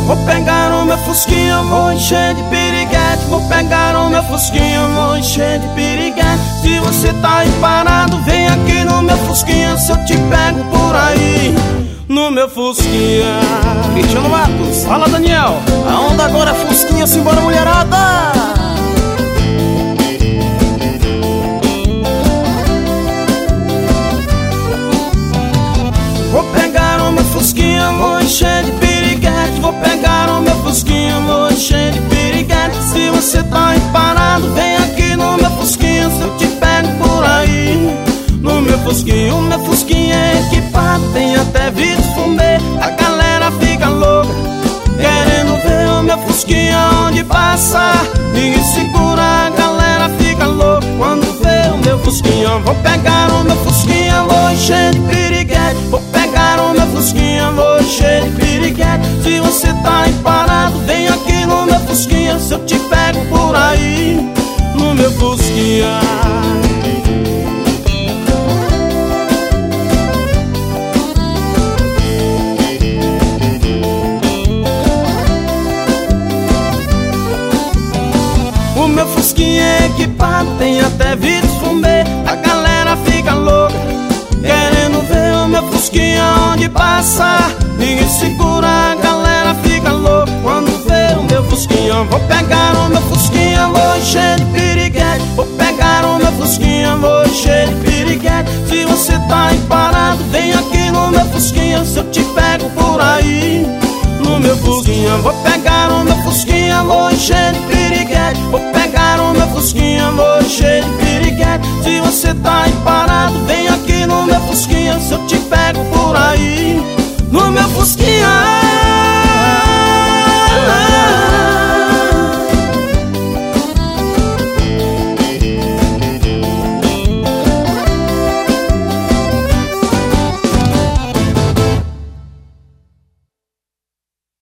Vou pegar o meu fusquinha, vou encher de piriguete. Vou pegar o meu fusquinha, vou encher de piriguete. Se você tá aí parado, vem aqui no meu fusquinha. Se eu te pego por aí, no meu fusquinha. Cristiano Matos, fala Daniel. A onda agora é fusquinha, simbora mulherada. Vou pegar o meu fusquinha, vou encher de piriguete. Vou pegar o meu fusquinha, vou encher de piriguete. Se você tá aí parado, vem aqui no meu fusquinha. Se eu te pego por aí, no meu fusquinha. O meu fusquinha é equipado, tem até vidro fumê. A galera fica louca, querendo ver o meu fusquinha onde passa. Ninguém segura, a galera fica louca quando vê o meu fusquinha. Vou pegar o meu fusquinha, vou encher de piriguete. Vou pegar o meu fusquinha, vou encher de piriguete. Se você tá aí parado, vem aqui no meu fusquinha. Se eu te pego por aí, no meu fusquinha. O meu fusquinha é equipado, tem até vidro fumê. A galera fica louca, querendo ver o meu fusquinha onde passa. Ninguém segura, a galera fica louca quando vê o meu fusquinha. Vou pegar o meu fusquinha, vou encher de piriguete. Vou pegar o meu fusquinha, vou encher de piriguete. Se você tá aí parado, vem aqui no meu fusquinha. Se eu te pego por aí, no meu fusquinha. Vou pegar o meu fusquinha, vou encher de piriguete. Vou pegar o meu fusquinha, vou encher de piriguete. Se você tá aí parado, vem aqui no meu fusquinha. Se eu te pego por aí, no meu fusquinha.